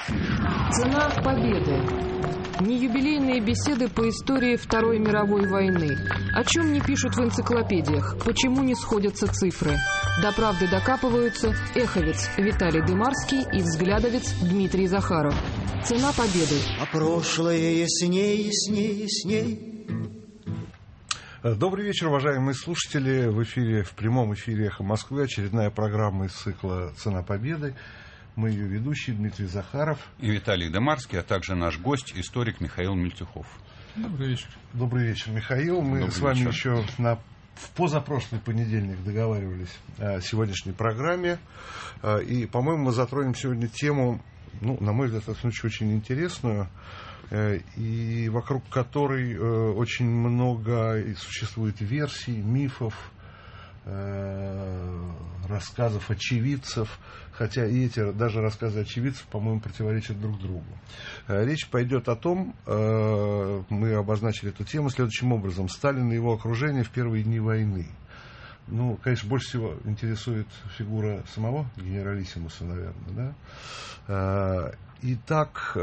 Цена победы. Не юбилейные беседы по истории Второй мировой войны. О чем не пишут в энциклопедиях, почему не сходятся цифры. До правды докапываются эховец Виталий Дымарский и взглядовец Дмитрий Захаров. Цена победы. А прошлое ясней, ясней, ясней. Добрый вечер, уважаемые слушатели. В прямом эфире «Эхо Москвы» очередная программа из цикла «Цена победы». Мы ее ведущие Дмитрий Захаров и Виталий Дымарский, а также наш гость, историк Михаил Мельтюхов. Добрый вечер. Добрый вечер, Михаил. Мы Добрый с вами вечер. Еще в позапрошлый понедельник договаривались о сегодняшней программе. И, по-моему, мы затронем сегодня тему, на мой взгляд, очень интересную, и вокруг которой очень много существует версий, мифов, рассказов очевидцев, хотя и эти даже рассказы очевидцев, по-моему, противоречат друг другу. Речь пойдет о том, мы обозначили эту тему следующим образом: Сталин и его окружение в первые дни войны. Конечно, больше всего интересует фигура самого генералиссимуса, наверное, да? Итак,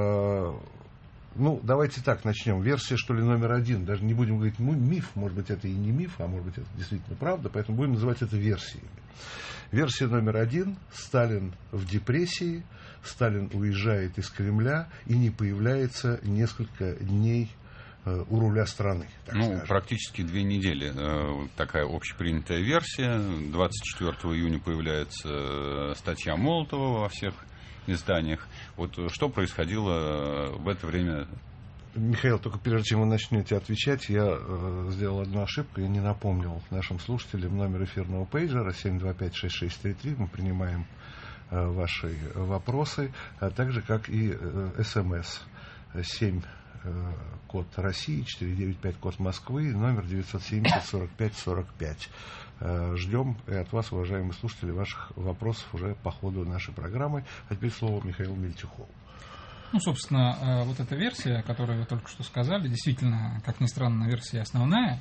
давайте так начнем. Версия, что ли, номер один. Даже не будем говорить миф, может быть, это и не миф, а может быть, это действительно правда, поэтому будем называть это версиями. Версия номер один. Сталин в депрессии, Сталин уезжает из Кремля и не появляется несколько дней у руля страны. Практически 2 недели. Такая общепринятая версия. 24 июня появляется статья Молотова во всех изданиях. Вот что происходило в это время? Михаил, только прежде чем вы начнете отвечать, я сделал одну ошибку. Я не напомнил нашим слушателям номер эфирного пейджера 725-6633. Мы принимаем ваши вопросы, а также как и СМС 7 код России, 495 код Москвы, номер 970-45-45. Ждем и от вас, уважаемые слушатели, ваших вопросов уже по ходу нашей программы. А теперь слово Михаилу Мельтюхову. Собственно, вот эта версия, которую вы только что сказали, действительно, как ни странно, версия основная.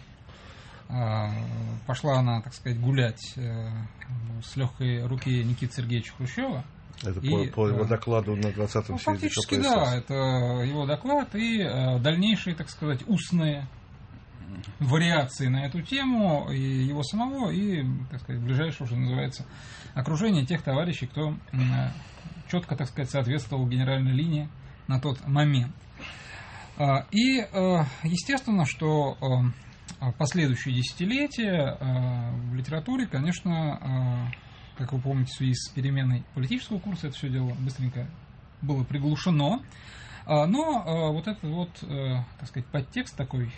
Пошла она, так сказать, гулять с легкой руки Никиты Сергеевича Хрущева. Это по его докладу на 20-м съезде фактически, да, это его доклад и дальнейшие, так сказать, устные вариации на эту тему и его самого, и, так сказать, ближайшее уже называется окружение тех товарищей, кто четко, так сказать, соответствовал генеральной линии на тот момент. И, естественно, что последующие десятилетия в литературе, конечно, как вы помните, в связи с переменой политического курса это все дело быстренько было приглушено. Но вот этот вот, так сказать, подтекст такой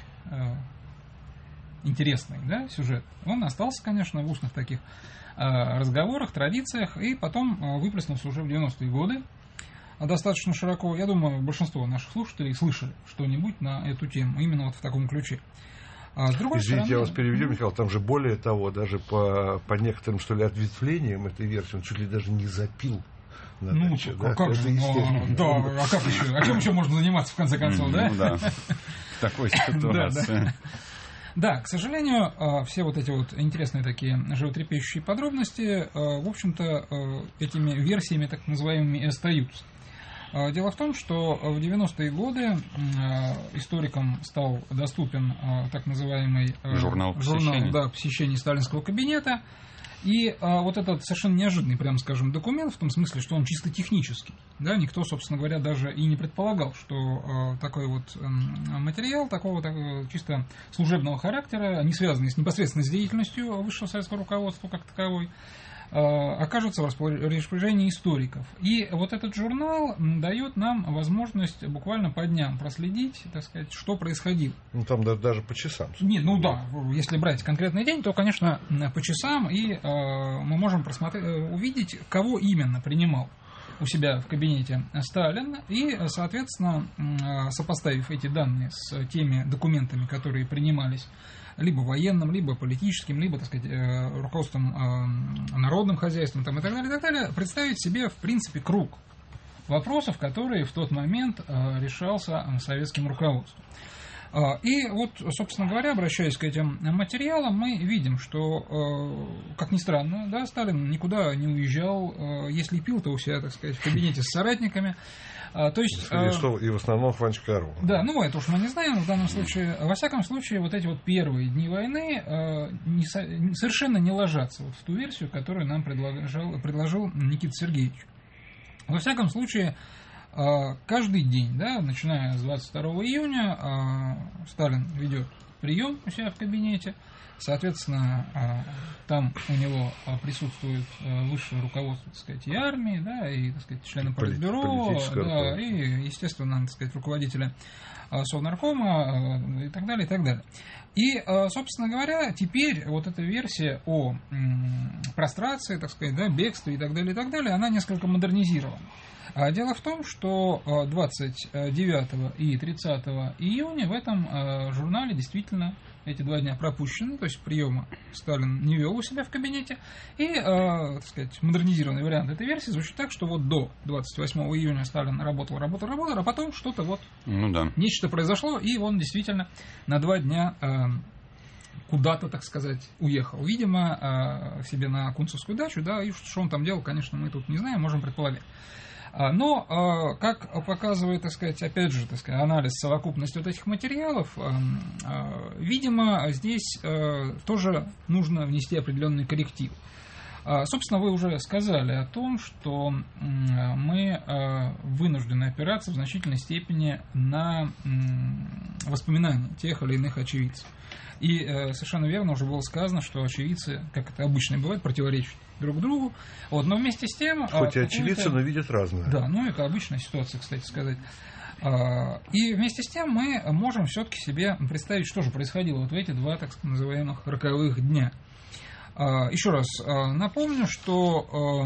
интересный, да, сюжет, он остался, конечно, в устных таких разговорах, традициях, и потом выплеснулся уже в 90-е годы достаточно широко. Я думаю, большинство наших слушателей слышали что-нибудь на эту тему, именно вот в таком ключе. С другой Извините, стороны, я вас переведу, Михаил, там же более того, даже по некоторым, что ли, ответвлениям этой версии, он чуть ли даже не запил. Даче, да? Как же? А как еще? О чем еще можно заниматься, в конце концов, да? Да, в такой ситуации. Да, к сожалению, все вот эти вот интересные такие животрепещущие подробности, в общем-то, этими версиями так называемыми и остаются. Дело в том, что в 90-е годы историкам стал доступен так называемый журнал посещений сталинского кабинета. И вот этот совершенно неожиданный, прямо скажем, документ, в том смысле, что он чисто технический. Да, никто, собственно говоря, даже и не предполагал, что такой вот материал, такого чисто служебного характера, не связанный непосредственно с деятельностью высшего советского руководства как таковой, окажутся в распоряжении историков. И вот этот журнал дает нам возможность буквально по дням проследить, так сказать, что происходило. Там даже по часам. Да, если брать конкретный день, то, конечно, по часам, и мы можем увидеть, кого именно принимал у себя в кабинете Сталин, и, соответственно, сопоставив эти данные с теми документами, которые принимались либо военным, либо политическим, либо, так сказать, руководством народным хозяйством там, и так далее, представить себе, в принципе, круг вопросов, которые в тот момент решался советским руководством. И вот, собственно говоря, обращаясь к этим материалам, мы видим, что, как ни странно, да, Сталин никуда не уезжал, если пил, то у себя, так сказать, в кабинете с соратниками. То есть, и в основном Хванчкару. Да, ну это уж мы не знаем в данном случае. Во всяком случае, вот эти вот первые дни войны совершенно не ложатся вот в ту версию, которую нам предложил Никита Сергеевич. Во всяком случае, каждый день, да, начиная с 22 июня, Сталин ведет прием у себя в кабинете. Соответственно, там у него присутствует высшее руководство, так сказать, и армии, да, и, так сказать, члены Политбюро, да, и, естественно, так сказать, руководители Совнаркома и так далее, и так далее. И, собственно говоря, теперь вот эта версия о прострации, так сказать, да, бегстве и так далее, она несколько модернизирована. Дело в том, что 29 и 30 июня в этом журнале действительно эти 2 дня пропущены, то есть приема Сталин не вел у себя в кабинете. И, так сказать, модернизированный вариант этой версии звучит так, что вот до 28 июня Сталин работал, а потом что-то вот, нечто произошло, и он действительно на 2 дня куда-то, так сказать, уехал. Видимо, себе на Кунцевскую дачу, да, и что он там делал, конечно, мы тут не знаем, можем предполагать. Но, как показывает, так сказать, опять же, так сказать, анализ совокупности вот этих материалов, видимо, здесь тоже нужно внести определенный корректив. Собственно, вы уже сказали о том, что мы вынуждены опираться в значительной степени на воспоминания тех или иных очевидцев. И совершенно верно уже было сказано, что очевидцы, как это обычно бывает, противоречат друг другу. Вот, но вместе с тем... Хоть и очевидцы, но видят разное. Да, ну это обычная ситуация, кстати сказать. И вместе с тем мы можем все-таки себе представить, что же происходило вот в эти 2, так называемых, роковых дня. Еще раз напомню, что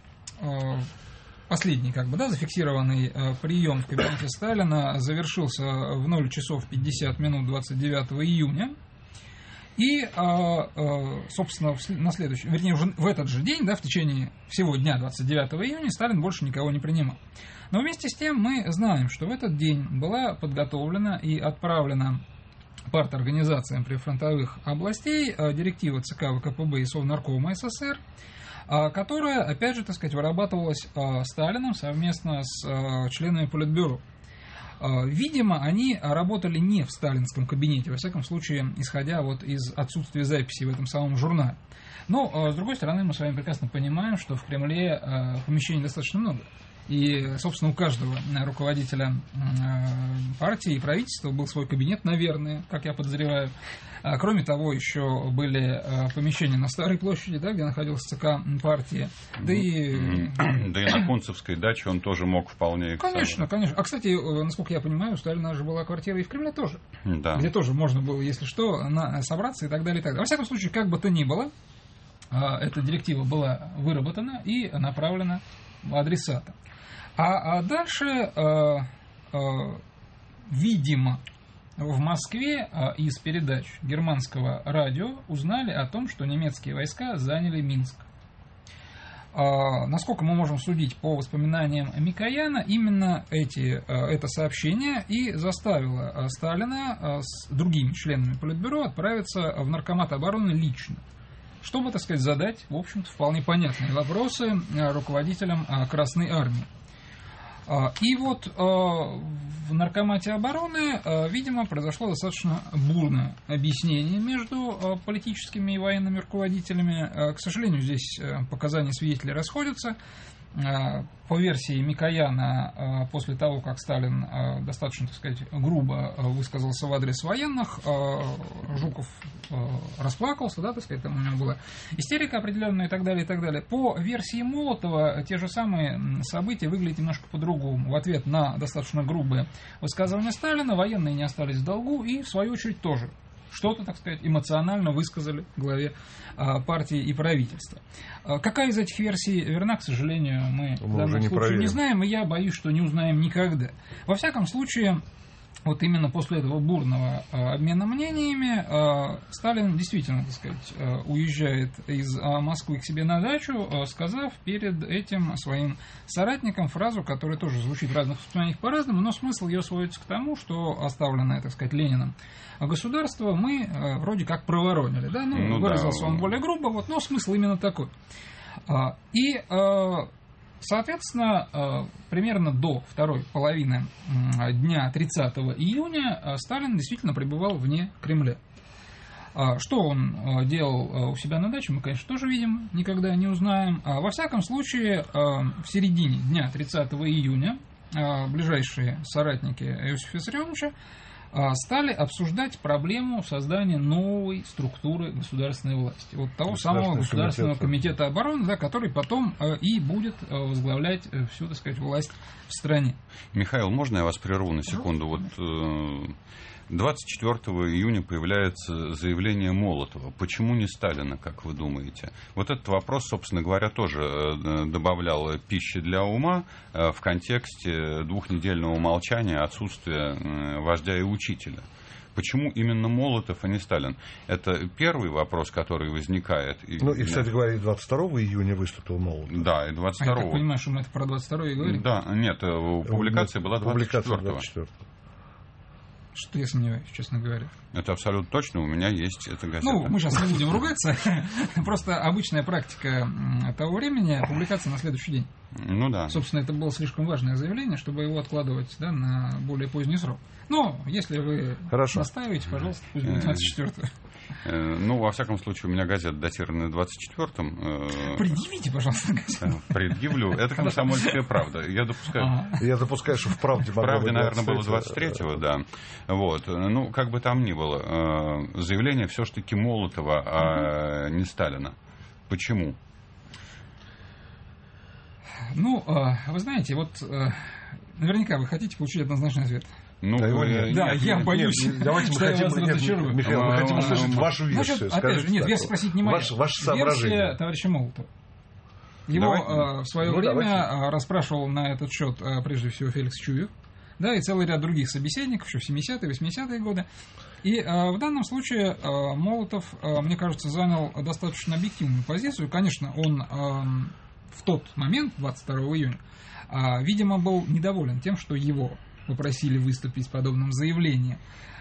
последний, как бы, да, зафиксированный прием в кабинете Сталина завершился в 0 часов 50 минут 29 июня. И, собственно, на следующий, вернее, уже в этот же день, да, в течение всего дня 29 июня Сталин больше никого не принимал. Но вместе с тем мы знаем, что в этот день была подготовлена и отправлена парторганизациям прифронтовых областей директива ЦК ВКПБ и Совнаркома СССР, которая, опять же, так сказать, вырабатывалась Сталином совместно с членами Политбюро. Видимо, они работали не в сталинском кабинете, во всяком случае, исходя вот из отсутствия записей в этом самом журнале. Но, с другой стороны, мы с вами прекрасно понимаем, что в Кремле помещений достаточно много. И, собственно, у каждого руководителя партии и правительства был свой кабинет, наверное, как я подозреваю. Кроме того, еще были помещения на Старой площади, да, где находился ЦК партии. Да и на Кунцевской даче он тоже мог вполне... Конечно, конечно. А, кстати, насколько я понимаю, у Сталина же была квартира и в Кремле тоже. Да. Где тоже можно было, если что, собраться и так далее, и так далее. Во всяком случае, как бы то ни было, эта директива была выработана и направлена в адресата. А дальше, видимо, в Москве из передач германского радио узнали о том, что немецкие войска заняли Минск. Насколько мы можем судить по воспоминаниям Микояна, именно это сообщение и заставило Сталина с другими членами Политбюро отправиться в Наркомат обороны лично, чтобы, так сказать, задать, в общем-то, вполне понятные вопросы руководителям Красной Армии. И вот в Наркомате обороны, видимо, произошло достаточно бурное объяснение между политическими и военными руководителями. К сожалению, здесь показания свидетелей расходятся. По версии Микояна, после того, как Сталин достаточно, так сказать, грубо высказался в адрес военных, Жуков расплакался, да, так сказать, там у него была истерика определенная и так далее, и так далее. По версии Молотова те же самые события выглядят немножко по-другому. В ответ на достаточно грубое высказывание Сталина военные не остались в долгу и, в свою очередь, тоже что-то, так сказать, эмоционально высказали главе партии и правительства. Какая из этих версий верна, к сожалению, мы в данном случае не знаем, и я боюсь, что не узнаем никогда. Во всяком случае, вот именно после этого бурного обмена мнениями Сталин действительно, так сказать, уезжает из Москвы к себе на дачу, сказав перед этим своим соратникам фразу, которая тоже звучит в разных воспоминаниях по-разному, но смысл ее сводится к тому, что оставленное, так сказать, Лениным государство мы вроде как проворонили, да, выразился он более грубо, вот, но смысл именно такой. И соответственно, примерно до второй половины дня 30 июня Сталин действительно пребывал вне Кремля. Что он делал у себя на даче, мы, конечно, тоже видим, никогда не узнаем. Во всяком случае, в середине дня 30 июня ближайшие соратники Иосифа Виссарионовича стали обсуждать проблему создания новой структуры государственной власти. Вот того самого Государственного комитета обороны, да, который потом и будет возглавлять всю, так сказать, власть в стране. Михаил, можно я вас прерву на секунду? Вот 24 июня появляется заявление Молотова. Почему не Сталина, как вы думаете? Вот этот вопрос, собственно говоря, тоже добавлял пищи для ума в контексте двухнедельного молчания, отсутствия вождя и учителя. Почему именно Молотов, а не Сталин? Это первый вопрос, который возникает. Ну, и, кстати говоря, 22 июня выступил Молотов. Да, и 22-го. Я так понимаю, что мы это про 22-й говорим? Да, нет, публикация была 24-го. Что я сомневаюсь, честно говоря. Это абсолютно точно, у меня есть эта газета. Ну, мы сейчас не будем ругаться. Просто обычная практика того времени — публикация на следующий день. Ну да. Собственно, это было слишком важное заявление, чтобы его откладывать, да, на более поздний срок. Но, если вы настаиваете, пожалуйста, пусть будет 24-го. Ну, во всяком случае, у меня газета датирована 24-м. Предъявите, пожалуйста, газету. Предъявлю. Это «Комсомольская правда». Я допускаю, что в «Правде» могло быть 23-го. В «Правде», наверное, было 23-го, да. Вот. Ну, как бы там ни было. Заявление все-таки Молотова, а не Сталина. Почему? Ну, вы знаете, вот наверняка вы хотите получить однозначный ответ. Ну, я боюсь. Давайте мы хотим, Михаил, мы хотим услышать вашу версию. Значит, опять же, нет, версия спросить не моя. Ваше соображение. Версия товарища Молотова. Его в свое время расспрашивал на этот счет прежде всего Феликс Чуев, да, и целый ряд других собеседников, еще в 70-е, 80-е годы. И в данном случае Молотов, мне кажется, занял достаточно объективную позицию. Конечно, он в тот момент, 22 июня, видимо, был недоволен тем, что его попросили выступить с подобным заявлением.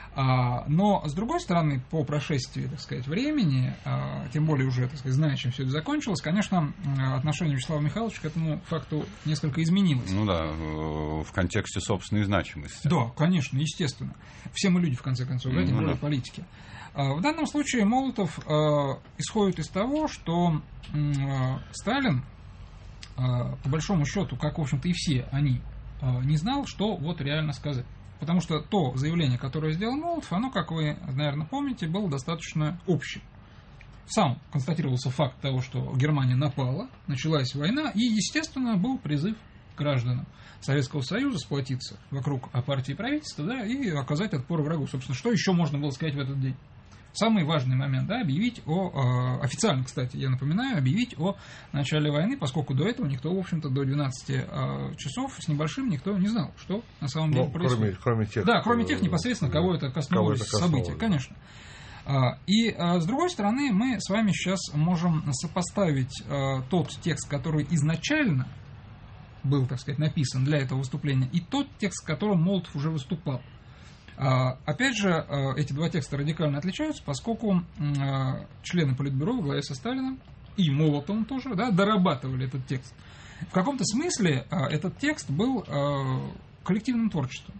Но, с другой стороны, по прошествии, так сказать, времени, тем более уже, так сказать, зная, чем все это закончилось, конечно, отношение Вячеслава Михайловича к этому факту несколько изменилось. Ну да, в контексте собственной значимости. Да, конечно, естественно. Все мы люди, в конце концов, да, тем более политики. В данном случае Молотов исходит из того, что Сталин, по большому счету, как, в общем-то, и все они, не знал, что вот реально сказать. Потому что то заявление, которое сделал Молотов, оно, как вы, наверное, помните, было достаточно общим. Сам констатировался факт того, что Германия напала, началась война, и, естественно, был призыв гражданам Советского Союза сплотиться вокруг партии и правительства, да, и оказать отпор врагу. Собственно, что еще можно было сказать в этот день? Самый важный момент, да, объявить официально, кстати, я напоминаю, объявить о начале войны, поскольку до этого никто, в общем-то, до 12 часов с небольшим никто не знал, что на самом деле происходит. Кроме тех, непосредственно, кого это коснулось события, конечно. И, с другой стороны, мы с вами сейчас можем сопоставить тот текст, который изначально был, так сказать, написан для этого выступления, и тот текст, с которым Молотов уже выступал. Опять же, эти два текста радикально отличаются, поскольку члены Политбюро во главе со Сталиным и Молотовым тоже, да, дорабатывали этот текст. В каком-то смысле этот текст был коллективным творчеством.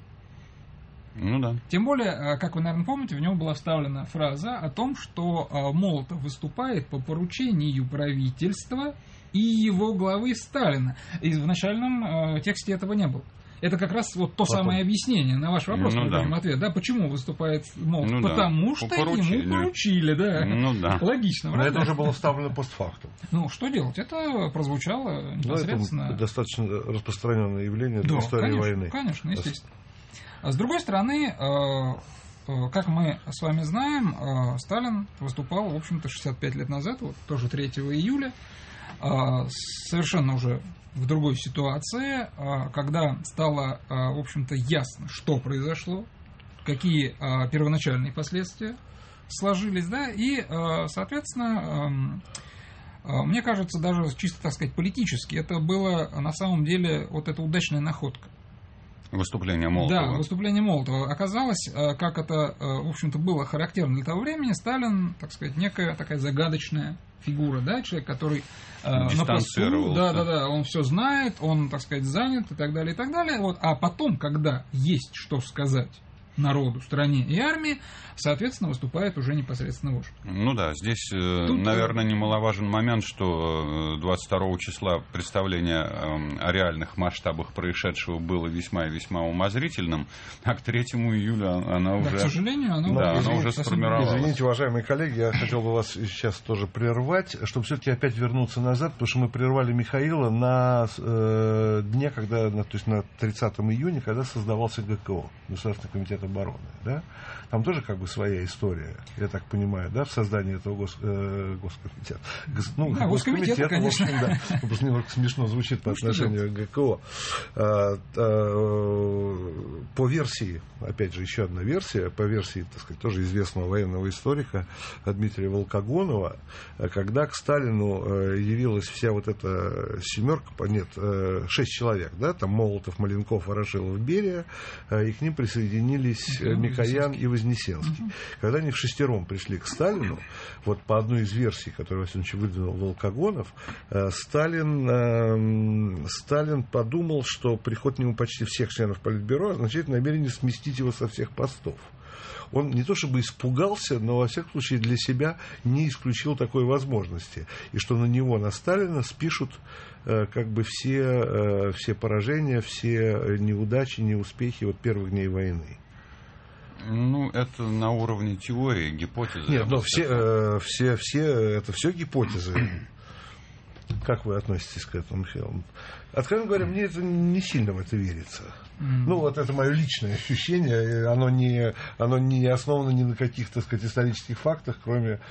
Ну да. Тем более, как вы, наверное, помните, в него была вставлена фраза о том, что Молотов выступает по поручению правительства и его главы Сталина. И в начальном тексте этого не было. Это как раз вот то самое объяснение на ваш вопрос, ответ, да, почему выступает Молотов? Потому что ему поручили, да. Логично, правда? Но это уже было вставлено постфактум. Ну, что делать? Это прозвучало непосредственно. Это достаточно распространенное явление для истории войны. Конечно, естественно. А с другой стороны, как мы с вами знаем, Сталин выступал, в общем-то, 65 лет назад, вот тоже 3 июля, совершенно уже в другой ситуации, когда стало, в общем-то, ясно, что произошло какие первоначальные последствия сложились, да, и, соответственно, мне кажется, даже чисто, так сказать, политически, это было на самом деле вот эта удачная находка. Выступление Молотова. Да, выступление Молотова. Оказалось, как это, в общем-то, было характерно для того времени, Сталин, так сказать, некая такая загадочная фигура, да, человек, который на посту, да, он все знает, он, так сказать, занят и так далее, и так далее. Вот. А потом, когда есть что сказать народу, стране и армии, соответственно, выступает уже непосредственно вождь. Ну да, здесь, наверное, немаловажен момент, что 22 числа представление о реальных масштабах происшедшего было весьма и весьма умозрительным, а к 3 июля она уже... Да, к сожалению, она уже сформировалась. Извините, уважаемые коллеги, я хотел бы вас сейчас тоже прервать, чтобы все-таки опять вернуться назад, потому что мы прервали Михаила на дне, когда, то есть на 30 июня, когда создавался ГКО, Государственный комитет обороны, да? Там тоже как бы своя история, я так понимаю, да, в создании этого госкомитета. Госкомитета, конечно. В общем, да. Просто немного смешно звучит по отношению к ГКО. По версии, опять же, еще одна версия, по версии, так сказать, тоже известного военного историка Дмитрия Волкогонова, когда к Сталину явилась вся вот эта семерка, 6 человек, да, там Молотов, Маленков, Ворошилов, Берия, и к ним присоединились Микоян и Вознесенский. Когда они вшестером пришли к Сталину, вот по одной из версий, которую выдвинул Волкогонов, Сталин подумал, что приход к нему почти всех членов Политбюро означает намерение сместить его со всех постов. Он не то чтобы испугался, но, во всяком случае, для себя не исключил такой возможности. И что на него, на Сталина, спишут как бы все поражения, все неудачи, неуспехи вот первых дней войны. Ну, это на уровне теории, гипотезы. Нет, но это все гипотезы. Как вы относитесь к этому, Михаил? Откровенно говоря, мне это не сильно в это верится. Ну, вот это мое личное ощущение, оно не основано ни на каких, так сказать, исторических фактах, кроме,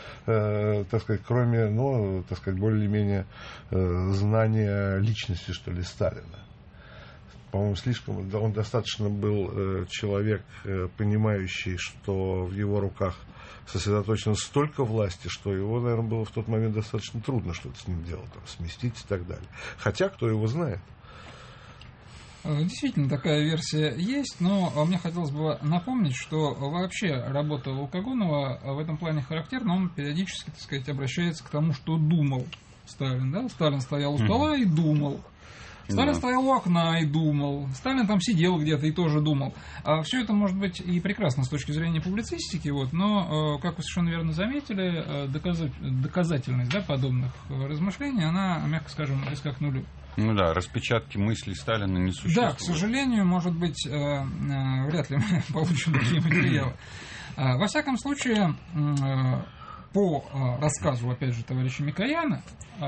более-менее знания личности, что ли, Сталина. По-моему, он достаточно был человек, понимающий, что в его руках сосредоточено столько власти, что его, наверное, было в тот момент достаточно трудно что-то с ним делать, там, сместить и так далее. Хотя, кто его знает. Действительно, такая версия есть, но мне хотелось бы напомнить, что вообще работа Волкогонова в этом плане характерна. Он периодически, так сказать, обращается к тому, что думал Сталин. Да? Сталин стоял у стола и думал. Сталин стоял у окна и думал. Сталин там сидел где-то и тоже думал. Все это может быть и прекрасно с точки зрения публицистики, но, как вы совершенно верно заметили, доказательность, да, подобных размышлений, она, мягко скажем, близка к нулю. Ну да, распечатки мыслей Сталина не существуют. Да, к сожалению, может быть, вряд ли мы получим такие материалы. Во всяком случае, по рассказу, опять же, товарища Микояна,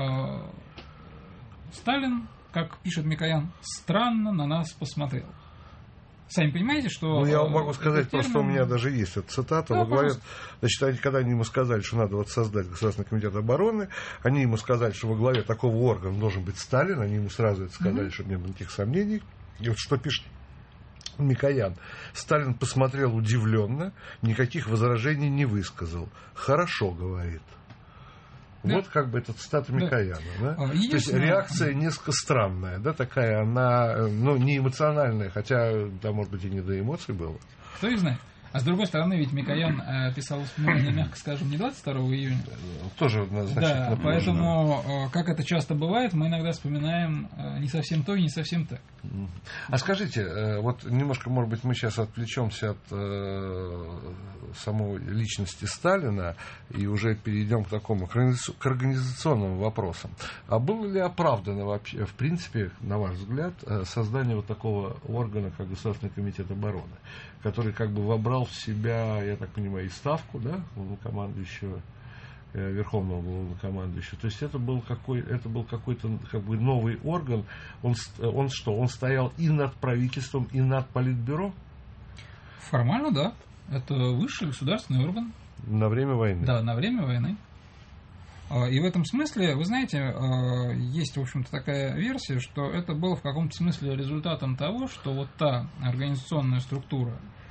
Сталин, как пишет Микоян, странно на нас посмотрел. Сами понимаете, что... Ну, я вам могу сказать, просто у меня даже есть эта цитата. Да, значит, когда они ему сказали, что надо вот создать Государственный комитет обороны, они ему сказали, что во главе такого органа должен быть Сталин, они ему сразу это сказали, чтобы не было никаких сомнений. И вот что пишет Микоян. Сталин посмотрел удивленно, никаких возражений не высказал. «Хорошо», говорит. Да. Вот как бы это цитата Микояна. Да? То есть реакция несколько странная, да, такая, она, не эмоциональная, хотя, да, может быть, и не до эмоций было. Кто их знает? А с другой стороны, ведь Микоян писал воспоминания, мягко скажем, не 22 июня. Тоже значительно. Да, поэтому, как это часто бывает, мы иногда вспоминаем не совсем то и не совсем так. А скажите, вот немножко, может быть, мы сейчас отвлечемся от самой личности Сталина и уже перейдем к такому, к организационным вопросам. А было ли оправдано вообще, в принципе, на ваш взгляд, создание вот такого органа, как Государственный комитет обороны, который как бы вобрал в себя, я так понимаю, и ставку, да, главнокомандующего, верховного главнокомандующего. То есть это был какой-то как бы новый орган. Он стоял и над правительством, и над Политбюро? Формально, да. Это высший государственный орган. На время войны? Да, на время войны. И в этом смысле, вы знаете, есть, в общем-то, такая версия, что это было в каком-то смысле результатом того, что вот та организационная структура,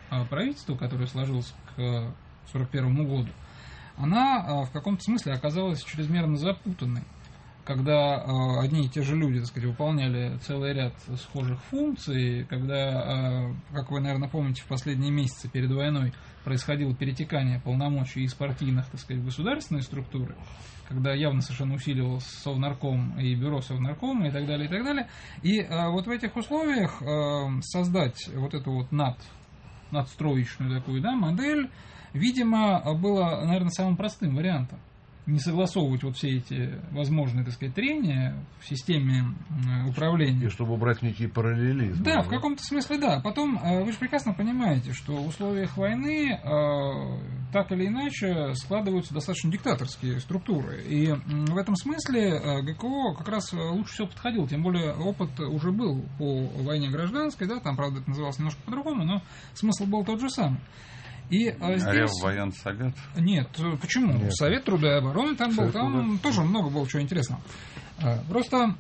правительства, которое сложилось к 1941 году, она в каком-то смысле оказалась чрезмерно запутанной. Когда одни и те же люди, так сказать, выполняли целый ряд схожих функций, когда, как вы, наверное, помните, в последние месяцы перед войной происходило перетекание полномочий из партийных, так сказать, в государственные структуры, когда явно совершенно усиливался Совнарком и бюро Совнаркома и так далее, и так далее. И вот в этих условиях создать вот эту вот надстроечную такую, да, модель, видимо, было, наверное, самым простым вариантом. Не согласовывать вот все эти возможные, так сказать, трения в системе управления. И чтобы убрать некие параллелизмы. Да, в каком-то смысле, да. Потом, вы же прекрасно понимаете, что в условиях войны так или иначе складываются достаточно диктаторские структуры. И в этом смысле ГКО как раз лучше всего подходил. Тем более опыт уже был по войне гражданской, да, там, правда, это называлось немножко по-другому, но смысл был тот же самый. И здесь... Реввоенсовет? Нет, почему? Нет. Совет труда и обороны там был, там тоже много было чего интересного. Просто,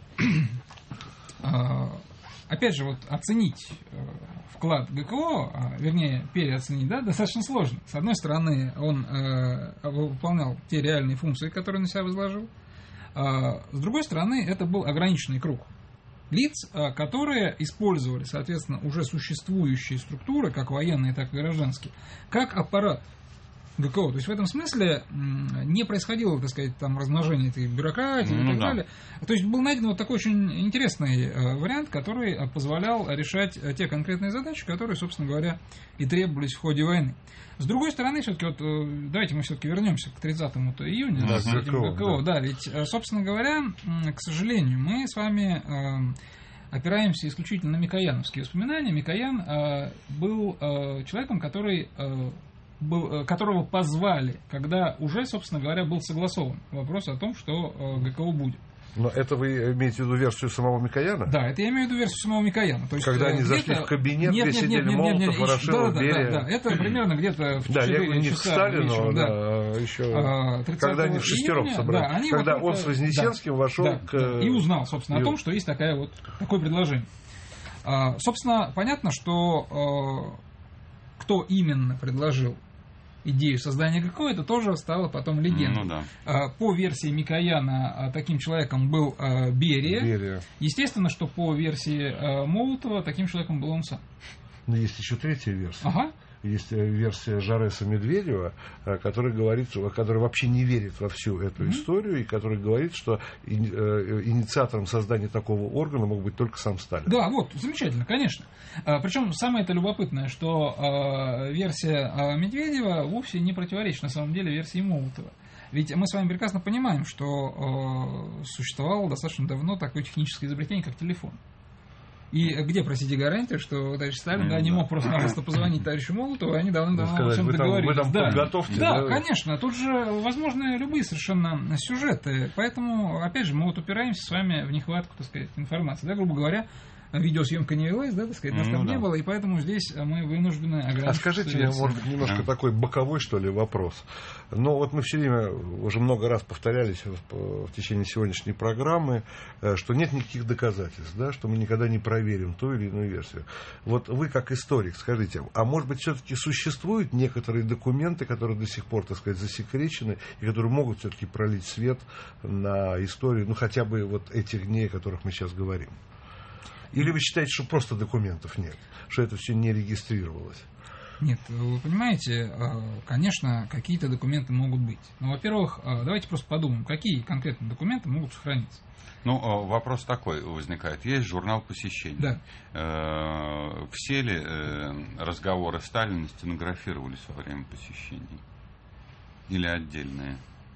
опять же, вот оценить вклад ГКО, вернее, переоценить, да, достаточно сложно. С одной стороны, он выполнял те реальные функции, которые на себя возложил. С другой стороны, это был ограниченный круг лиц, которые использовали, соответственно, уже существующие структуры, как военные, так и гражданские, как аппарат ГКО. То есть в этом смысле не происходило, так сказать, там размножение этой бюрократии и так далее. То есть был найден вот такой очень интересный вариант, который позволял решать те конкретные задачи, которые, собственно говоря, и требовались в ходе войны. С другой стороны, все-таки вот давайте мы все-таки вернемся к 30 июня, да, с этим ГКО. Да, ведь, собственно говоря, к сожалению, мы с вами опираемся исключительно на микояновские воспоминания. Микоян был человеком, которого позвали, когда уже, собственно говоря, был согласован вопрос о том, что ГКО будет. Но это вы имеете в виду версию самого Микояна? Да, это я имею в виду версию самого Микояна. То есть, когда они зашли в кабинет, где сидели Молотов, Ворошилов, Берия. Да, это примерно где-то в 4 часа. Не к Сталину, да, еще когда они в шестером собрались. Когда он с Вознесенским вошел к... И узнал, собственно, о том, что есть такое предложение. Собственно, понятно, что кто именно предложил идею создания ГКО, это тоже стало потом легендой. Ну, да. По версии Микояна таким человеком был Берия. Естественно, что по версии Молотова таким человеком был он сам. Но есть еще третья версия. Ага. Есть версия Жареса Медведева, который вообще не верит во всю эту историю, и который говорит, что инициатором создания такого органа мог быть только сам Сталин. Да, вот, замечательно, конечно. Причем самое это любопытное, что версия Медведева вовсе не противоречит на самом деле версии Молотова. Ведь мы с вами прекрасно понимаем, что существовало достаточно давно такое техническое изобретение, как телефон. И где, простите, гарантия, что товарищ Сталин не мог просто-напросто позвонить товарищу Молотову, и они давно о чем договорились. Вы там подготовьте. Да, конечно. Тут же возможны любые совершенно сюжеты. Поэтому, опять же, мы вот упираемся с вами в нехватку, так сказать, информации. Да, грубо говоря, видеосъемка не велась, да, так сказать, нас там не было, и поэтому здесь мы вынуждены ограничиться. А скажите мне, может быть, немножко такой боковой, что ли, вопрос. Но вот мы все время уже много раз повторялись в течение сегодняшней программы, что нет никаких доказательств, да, что мы никогда не проверим ту или иную версию. Вот вы, как историк, скажите, а может быть, все-таки существуют некоторые документы, которые до сих пор, так сказать, засекречены, и которые могут все-таки пролить свет на историю, ну, хотя бы вот этих дней, о которых мы сейчас говорим? Или вы считаете, что просто документов нет, что это все не регистрировалось? Нет, вы понимаете, конечно, какие-то документы могут быть. Но, во-первых, давайте просто подумаем, какие конкретно документы могут сохраниться. Ну, вопрос такой возникает. Есть журнал посещений. Да. Все ли разговоры Сталина стенографировались во время посещений? Или отдельные?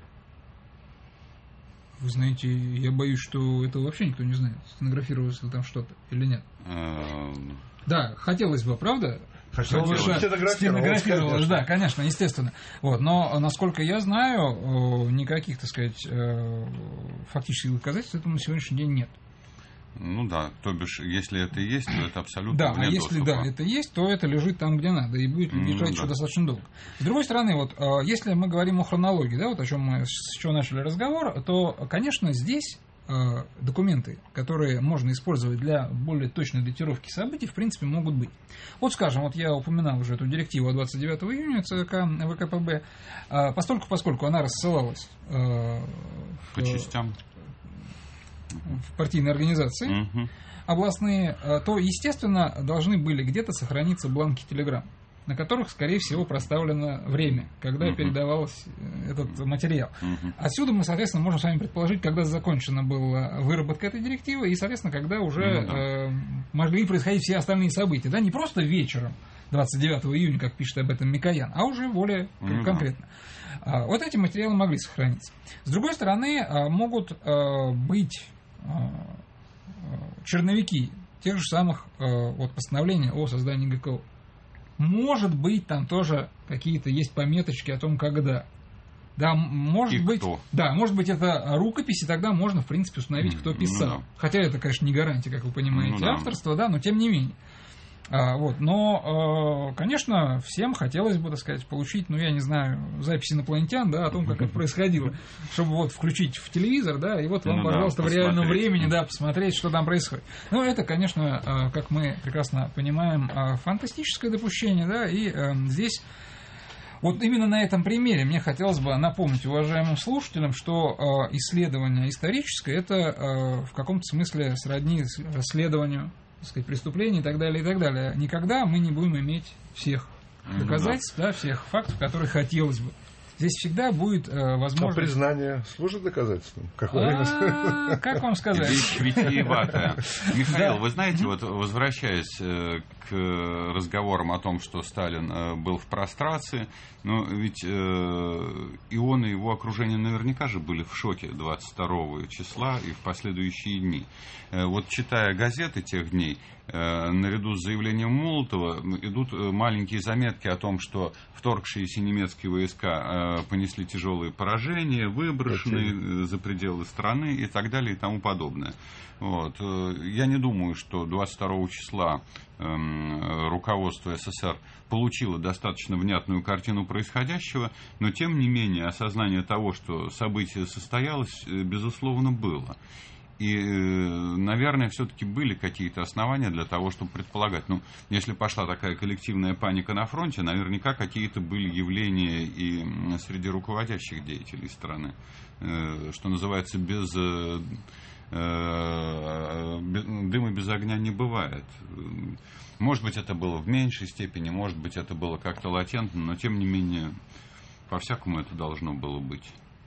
Вы знаете, я боюсь, что это вообще никто не знает, стенографировалось ли там что-то или нет. Да, хотелось бы, правда? Стенографировалось, да, конечно, естественно. Вот, но, насколько я знаю, никаких, так сказать, фактических доказательств этому на сегодняшний день нет. Ну да, то бишь, если это есть, то это абсолютно да, вне доступа. Если да, это есть, то это лежит там, где надо, и будет лежать еще достаточно долго. С другой стороны, вот, если мы говорим о хронологии, да, вот о чем мы с чего начали разговор, то, конечно, здесь документы, которые можно использовать для более точной датировки событий, в принципе, могут быть. Вот, скажем, вот я упоминал уже эту директиву от 29 июня ЦК ВКПБ, поскольку она рассылалась по частям в партийной организации областные, то, естественно, должны были где-то сохраниться бланки телеграмм, на которых, скорее всего, проставлено время, когда передавался этот материал. Отсюда мы, соответственно, можем с вами предположить, когда закончена была выработка этой директивы и, соответственно, когда уже могли происходить все остальные события. Да? Не просто вечером 29 июня, как пишет об этом Микоян, а уже более конкретно. Вот эти материалы могли сохраниться. С другой стороны, могут быть черновики тех же самых постановлений о создании ГКО. Может быть, там тоже какие-то есть пометочки о том, когда. Да, может быть, может быть, это рукопись, и тогда можно, в принципе, установить, кто писал. Хотя это, конечно, не гарантия, как вы понимаете, авторства, да, но тем не менее. Но, конечно, всем хотелось бы, так сказать, получить, я не знаю, запись инопланетян, да, о том, как это происходило, чтобы включить в телевизор, да, и вот вам, пожалуйста, в реальном времени, да, посмотреть, что там происходит. Это, конечно, как мы прекрасно понимаем, фантастическое допущение, да, и здесь вот именно на этом примере мне хотелось бы напомнить уважаемым слушателям, что исследование историческое – это в каком-то смысле сродни расследованию, так сказать, преступлений и так далее, и так далее. Никогда мы не будем иметь всех доказательств, всех фактов, которые хотелось бы. Здесь всегда будет возможность... А признание служит доказательством? Как вам сказать? Витиеватое. Михаил, вы знаете, вот возвращаясь к разговорам о том, что Сталин был в прострации, но ведь и он, и его окружение наверняка же были в шоке 22 числа и в последующие дни. Вот читая газеты тех дней, наряду с заявлением Молотова идут маленькие заметки о том, что вторгшиеся немецкие войска понесли тяжелые поражения, выброшены за пределы страны и так далее и тому подобное. Вот. Я не думаю, что 22 числа руководство СССР получило достаточно внятную картину происходящего, но тем не менее осознание того, что событие состоялось, безусловно, было. И, наверное, все-таки были какие-то основания для того, чтобы предполагать. Если пошла такая коллективная паника на фронте, наверняка какие-то были явления и среди руководящих деятелей страны. Что называется, без дыма без огня не бывает. Может быть, это было в меньшей степени, может быть, это было как-то латентно, но, тем не менее, по-всякому это должно было быть.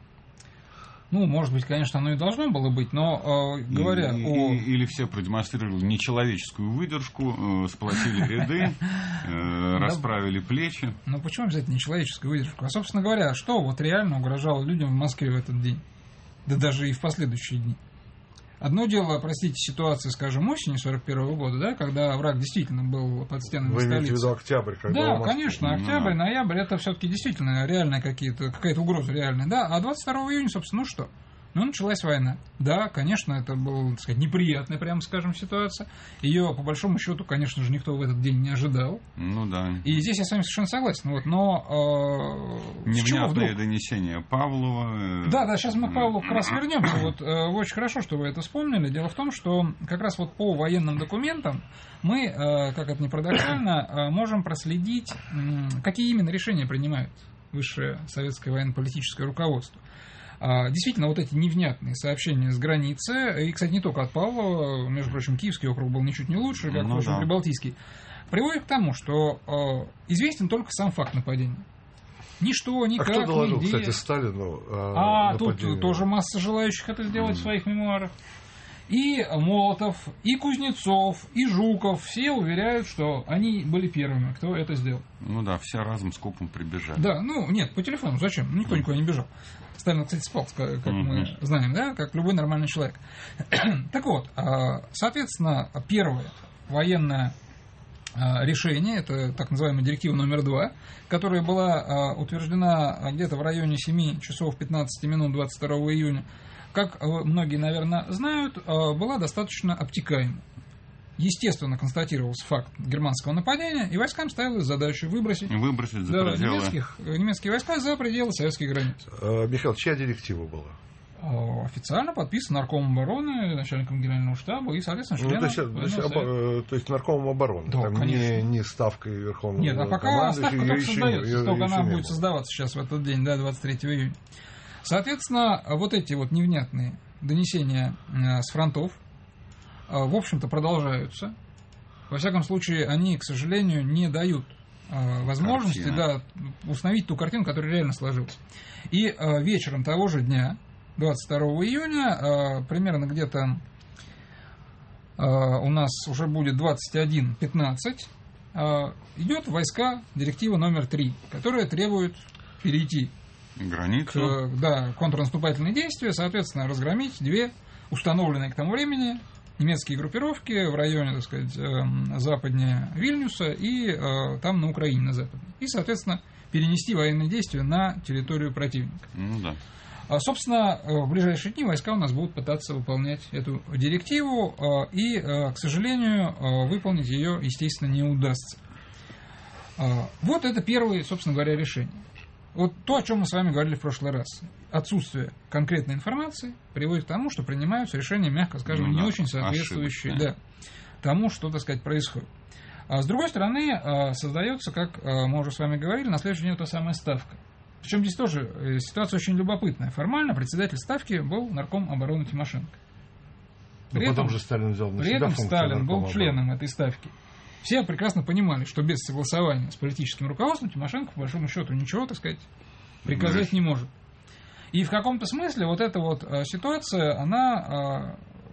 Может быть, конечно, оно и должно было быть, но говоря о... Или все продемонстрировали нечеловеческую выдержку, сплотили ряды, расправили плечи. Почему обязательно нечеловеческую выдержку? А, собственно говоря, что вот реально угрожало людям в Москве в этот день? Да даже и в последующие дни. Одно дело, простите, ситуация, скажем, осени 41 года, да, когда враг действительно был под стенами столицы. Вы имеете в виду октябрь? Да, конечно, октябрь, ноябрь, это все-таки действительно реальная какая-то угроза реальная, да, а 22 июня, собственно, что? Началась война. Да, конечно, это была, так сказать, неприятная, прямо скажем, ситуация. Ее, по большому счету, конечно же, никто в этот день не ожидал. Да. И здесь я с вами совершенно согласен. Но невнятное донесение Павлова. Да, сейчас мы к Павлу как раз вернемся. Очень хорошо, что вы это вспомнили. Дело в том, что как раз по военным документам мы, как это ни парадоксально, можем проследить, какие именно решения принимает высшее советское военно-политическое руководство. Действительно, вот эти невнятные сообщения с границы, и, кстати, не только от Павлова, между прочим, Киевский округ был ничуть не лучше, как, в общем, Прибалтийский, приводит к тому, что известен только сам факт нападения. Ничто, никак, кто доложил, нигде. Кстати, Сталину тут тоже масса желающих это сделать в своих мемуарах. И Молотов, и Кузнецов, и Жуков, все уверяют, что они были первыми, кто это сделал. Все разом с копом прибежали. Да, нет, по телефону, зачем? Никто никуда не бежал. Сталин, кстати, спал, как мы знаем, да, как любой нормальный человек. Так вот, соответственно, первое военное решение, это так называемая директива номер 2, которая была утверждена где-то в районе 7 часов 15 минут 22 июня, как многие, наверное, знают, была достаточно обтекаема. Естественно, констатировался факт германского нападения, и войскам ставилась задача выбросить за пределы. немецкие войска за пределы советских границ. Михаил, чья директива была? Официально подписан наркомом обороны, начальником генерального штаба и, соответственно, членом... То есть наркомом обороны, да, там не ставкой Верховного Нет, а пока ставка только создается, только она будет было. Создаваться сейчас в этот день, да, 23 июня. Соответственно, вот эти вот невнятные донесения с фронтов, в общем-то, продолжаются. Во всяком случае, они, к сожалению, не дают возможности установить ту картину, которая реально сложилась. И вечером того же дня, 22 июня, примерно где-то у нас уже будет 21:15, идет войска директива номер 3, которая требует перейти границу. К контрнаступательные действия, соответственно, разгромить 2 установленные к тому времени немецкие группировки в районе, так сказать, западнее Вильнюса и там на Украине, на западе. И, соответственно, перенести военные действия на территорию противника. Ну да. Собственно, в ближайшие дни войска у нас будут пытаться выполнять эту директиву, и, к сожалению, выполнить ее, естественно, не удастся. Вот это первое, собственно говоря, решение. Вот то, о чем мы с вами говорили в прошлый раз. Отсутствие конкретной информации приводит к тому, что принимаются решения, мягко скажем, не очень соответствующие тому, что, так сказать, происходит. А с другой стороны, создается, как мы уже с вами говорили, на следующий день та самая ставка. Причем здесь тоже ситуация очень любопытная. Формально председатель ставки был нарком обороны Тимошенко. При этом Сталин взял на себя При этом Сталин был обороны. членом этой ставки. Все прекрасно понимали, что без согласования с политическим руководством Тимошенко, по большому счету, ничего, так сказать, приказать не может. И в каком-то смысле вот эта вот ситуация, она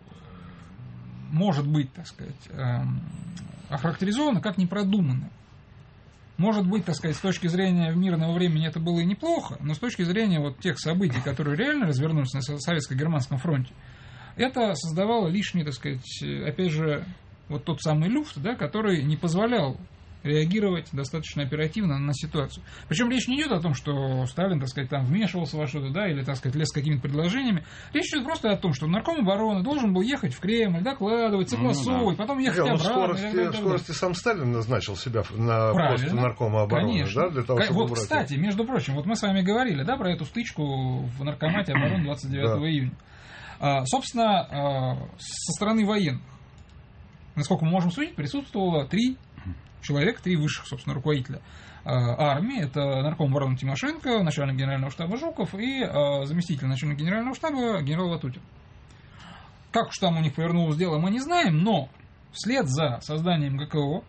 может быть, так сказать, охарактеризована как непродуманная. Может быть, так сказать, с точки зрения мирного времени это было и неплохо, но с точки зрения вот тех событий, которые реально развернулись на Советско-Германском фронте, это создавало лишний, так сказать, опять же, вот тот самый люфт, да, который не позволял реагировать достаточно оперативно на ситуацию. Причем речь не идет о том, что Сталин, так сказать, там вмешивался во что-то, да, или, так сказать, лез с какими-то предложениями. Речь идет просто о том, что нарком обороны должен был ехать в Кремль, докладывать, согласовывать, потом ехать обратно. В скорости сам Сталин назначил себя на пост наркома обороны. Конечно. Да, для того, чтобы вот, кстати, между прочим, вот мы с вами говорили, да, про эту стычку в наркомате обороны 29 июня. Собственно, со стороны военных, насколько мы можем судить, присутствовало 3 человека, 3 высших, собственно, руководителя армии. Это нарком обороны Тимошенко, начальник генерального штаба Жуков и заместитель начальника генерального штаба генерал Ватутин. Как уж там у них повернулось дело, мы не знаем, но вслед за созданием ГКО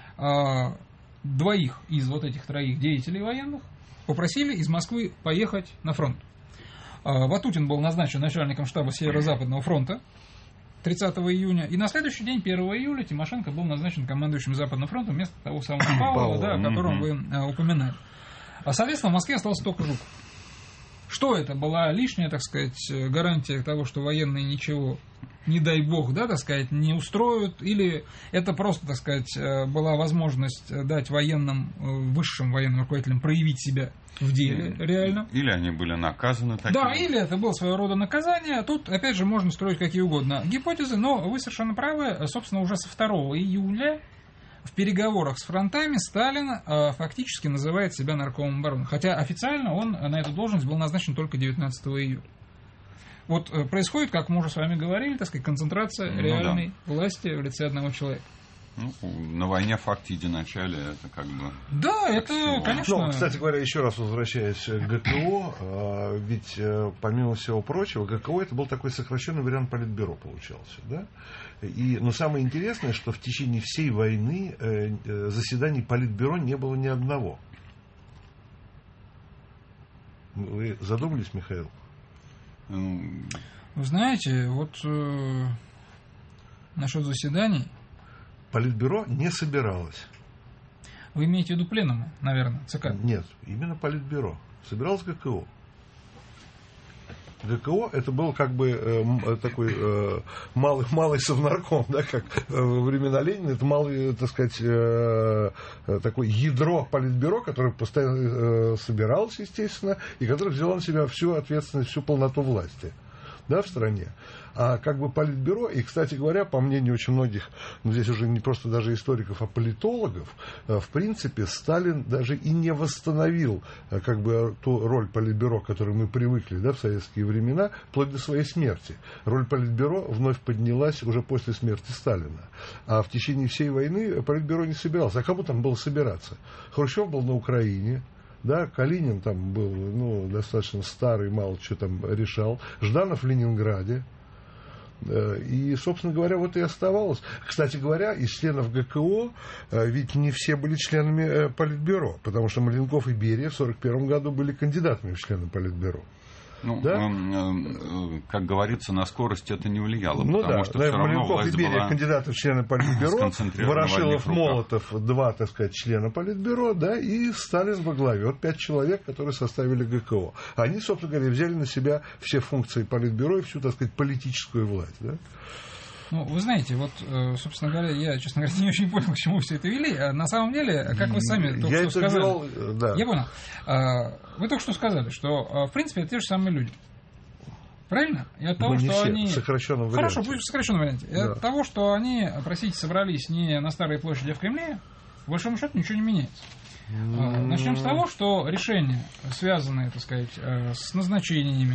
2 из вот этих 3 деятелей военных попросили из Москвы поехать на фронт. Ватутин был назначен начальником штаба Северо-Западного фронта 30 июня, и на следующий день, 1 июля, Тимошенко был назначен командующим Западным фронтом вместо того самого Павлова, да, о котором вы упоминали. Соответственно, в Москве остался только Жуков. Что это? Была лишняя, так сказать, гарантия того, что военные ничего, не дай бог, да, так сказать, не устроят, или это просто, так сказать, была возможность дать военным, высшим военным руководителям проявить себя в деле, реально. Или они были наказаны таким. Да, или это было своего рода наказание. Тут, опять же, можно строить какие угодно гипотезы, но вы совершенно правы. Собственно, уже со 2 июля в переговорах с фронтами Сталин фактически называет себя наркомом обороны. Хотя официально он на эту должность был назначен только 19 июля. Вот происходит, как мы уже с вами говорили, так сказать, концентрация реальной власти в лице одного человека. Ну, на войне факт единочалия, это как бы... Да, это, конечно... Ну, кстати говоря, еще раз возвращаясь к ГКО, ведь, помимо всего прочего, ГКО это был такой сокращенный вариант политбюро, получался, да? Но самое интересное, что в течение всей войны заседаний политбюро не было ни одного. Вы задумались, Михаил? Вы знаете, вот насчет заседаний... Политбюро не собиралось. Вы имеете в виду пленумы, наверное, ЦК? Нет, именно политбюро. Собиралось ГКО. ГКО это был как бы такой малый совнарком, да, как во времена Ленина, это малый, так сказать, такое ядро политбюро, которое постоянно собиралось, естественно, и которое взяло на себя всю ответственность, всю полноту власти. да, в стране. А как бы политбюро, и, кстати говоря, по мнению очень многих, ну, здесь уже не просто даже историков, а политологов, в принципе, Сталин даже и не восстановил как бы ту роль политбюро, к которой мы привыкли, да, в советские времена, вплоть до своей смерти. Роль политбюро вновь поднялась уже после смерти Сталина. А в течение всей войны политбюро не собиралось. А кому там было собираться? Хрущев был на Украине. Да, Калинин там был, ну, достаточно старый, мало что там решал. Жданов в Ленинграде. И, собственно говоря, вот и оставалось. Кстати говоря, из членов ГКО ведь не все были членами Политбюро, потому что Маленков и Берия в 1941 году были кандидатами в члены Политбюро. Ну, да? Как говорится, на скорость это не влияло, ну, потому да, что все равно Маленков власть и Берия была кандидаты в члены Политбюро, Ворошилов, Молотов, 2, так сказать, члена Политбюро, да, и Сталин во главе. Вот 5 человек, которые составили ГКО. Они, собственно говоря, взяли на себя все функции Политбюро и всю, так сказать, политическую власть, да. Ну, вы знаете, вот, собственно говоря, я, честно говоря, не очень понял, к чему вы все это вели. На самом деле, как вы сами только что сказали... Делал, да. Я понял. Вы только что сказали, что, в принципе, это те же самые люди. Правильно? И от того, что они... в сокращенном варианте. Хорошо, пусть в сокращенном варианте. И от того, что они, простите, собрались не на Старой площади, а в Кремле, по большому счету ничего не меняется. Начнем с того, что решения, связанные, так сказать, с назначениями,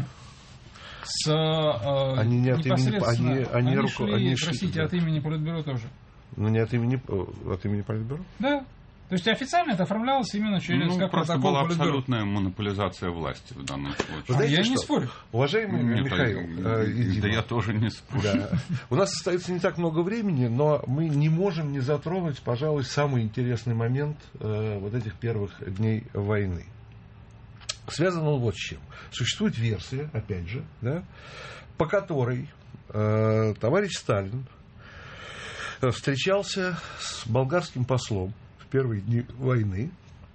они не от непосредственно... Они шли, простите, от имени Политбюро тоже. Ну, не от имени Политбюро? Да. То есть официально это оформлялось именно через как просто протокол была Политбюро. Абсолютная монополизация власти в данном случае. Знаете, я что? Не спорю. Уважаемый Михаил и Дима. Да я тоже не спорю. Да. У нас остается не так много времени, но мы не можем не затронуть, пожалуй, самый интересный момент вот этих первых дней войны. Связано он вот с чем. Существует версия, опять же, да, по которой товарищ Сталин встречался с болгарским послом в первые дни войны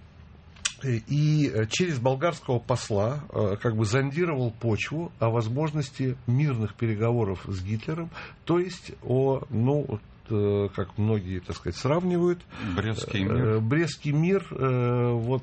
и через болгарского посла как бы зондировал почву о возможности мирных переговоров с Гитлером, то есть о, ну, как многие, так сказать, сравнивают. Брестский мир. Брестский мир вот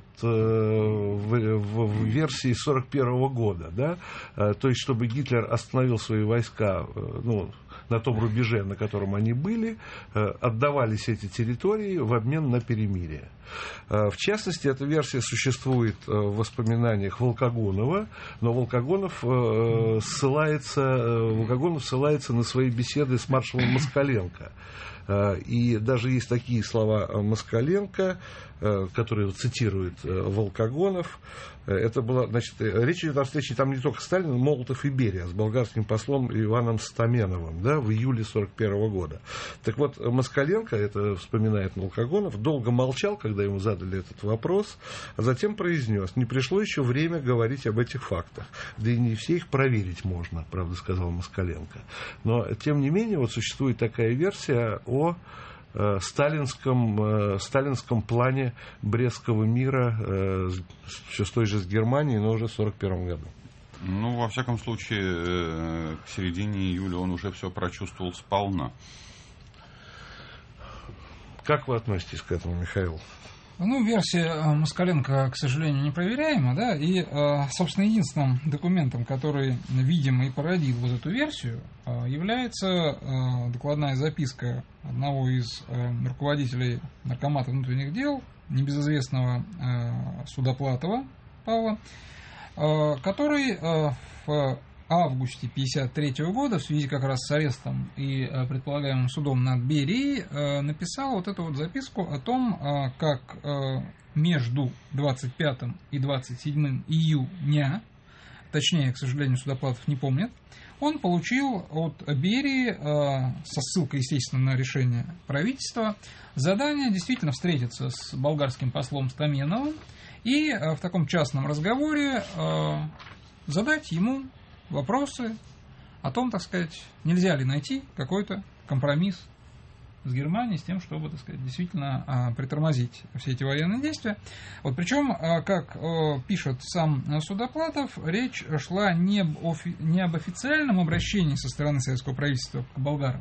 в версии 1941 года, да, то есть чтобы Гитлер остановил свои войска, ну, на том рубеже, на котором они были, отдавались эти территории в обмен на перемирие. В частности, эта версия существует в воспоминаниях Волкогонова, но Волкогонов ссылается на свои беседы с маршалом Москаленко. И даже есть такие слова Москаленко, которые цитирует Волкогонов. Это была, значит, речь идет о встрече там не только Сталина, но Молотов и Берия с болгарским послом Иваном Стаменовым, да, в июле 1941 года. Так вот, Москаленко, это вспоминает Волкогонов, долго молчал, когда ему задали этот вопрос, а затем произнес: не пришло еще время говорить об этих фактах. Да и не все их проверить можно, правда, сказал Москаленко. Но, тем не менее, вот существует такая версия о сталинском плане Брестского мира, все с той же с Германией, но уже в 1941 году. Ну, во всяком случае, к середине июля он уже все прочувствовал сполна. Как вы относитесь к этому, Михаил? Ну, версия Москаленко, к сожалению, непроверяема, да, и, собственно, единственным документом, который, видимо, и породил вот эту версию, является докладная записка одного из руководителей Наркомата внутренних дел, небезызвестного Судоплатова Павла, который в августе 1953 года в связи как раз с арестом и предполагаемым судом над Берией написал вот эту вот записку о том, как между 25 и 27 июня, точнее, к сожалению, Судоплатов не помнит, он получил от Берии, со ссылкой, естественно, на решение правительства, задание действительно встретиться с болгарским послом Стаменовым и в таком частном разговоре задать ему вопросы о том, так сказать, нельзя ли найти какой-то компромисс с Германией с тем, чтобы, так сказать, действительно притормозить все эти военные действия. Вот, причем, как пишет сам Судоплатов, речь шла не об официальном обращении со стороны советского правительства к болгарам,